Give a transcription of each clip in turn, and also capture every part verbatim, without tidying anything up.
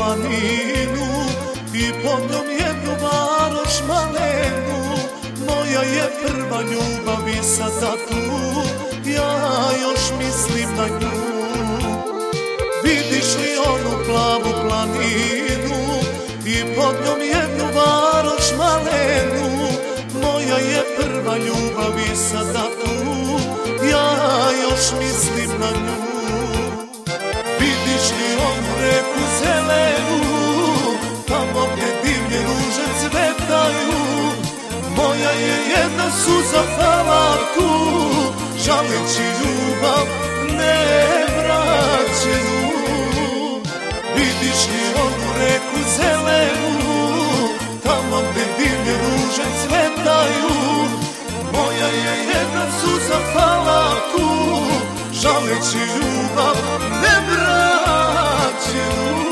planinu i pod njom jednu varoš malenu. Moja je prva ljubav i sada tu, ja još mislim na nju. Vidiš li onu plavu planinu i pod njom jednu varoš malenu. Moja je prva ljubav i sada tu, ja još mislim na nju. Vidiš li onu reku zelenu, tamo gdje divlje ruže cvetaju. Moja je jedna suza pala tu, žaleći ljubav nevraćenu. Vidiš li onu reku zelenu, tamo gdje divlje ruže cvetaju. Moja je jedna suza pala tu, žaleći ljubav nevraćenu.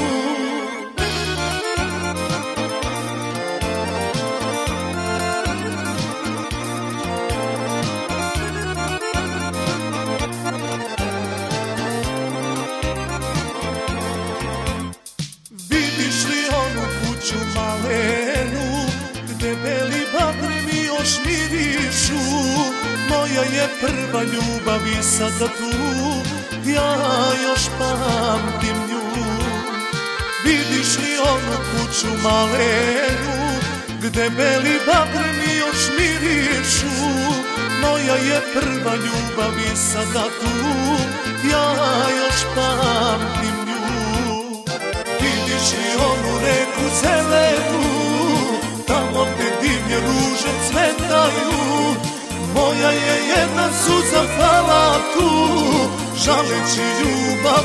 Vidiš li onu kuću malenu, gde beli bagremi još mirišu. Moja je prva ljubav i sada tu, ja još pamtim nju. Vidiš li onu kuću malenu, gde beli bagremi još mirišu. Moja je prva ljubav i sada tu, ja još pamtim nju. Vidiš li onu reku zelenu, tamo gdje divlje ruže cvetaju. Moja je jedna suza pala tu, žaleći ljubav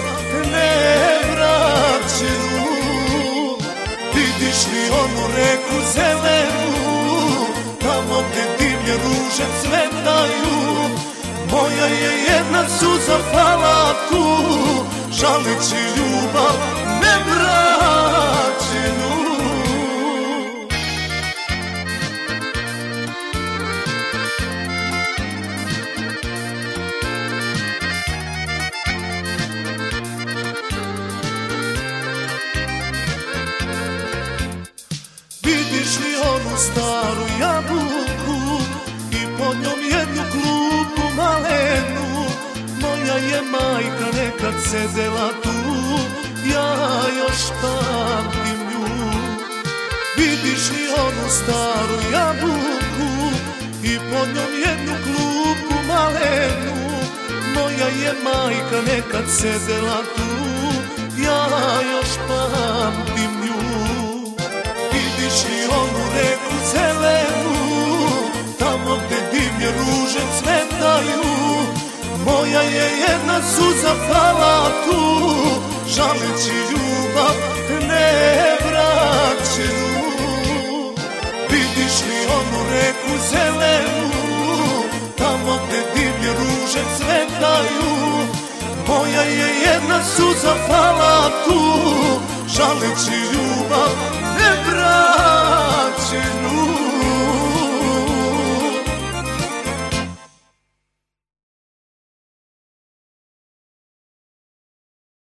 nevraćenu. Vidiš li onu reku zelenu, tamo gdje divlje ruže cvetaju. Moja je jedna suza pala tu, žaleći ljubav nevraćenu. Vidiš li onu staru jabuku i pod njom jednu klupu malenu. Moja je majka nekad sedela tu, ja još pamtim nju. Vidiš li onu staru jabuku i pod njom jednu klupu malenu. Moja je majka nekad sedela tu, ja još pamtim nju. Vidiš li onu reku zelenu, tamo gdje divlje ruže cvetaju. Moja je jedna suza pala tu, žaleći ljubav nevraćenu. Vidiš li onu reku zelenu, tamo gdje divlje ruže cvetaju. Moja je jedna suza pala tu, žaleći ljubav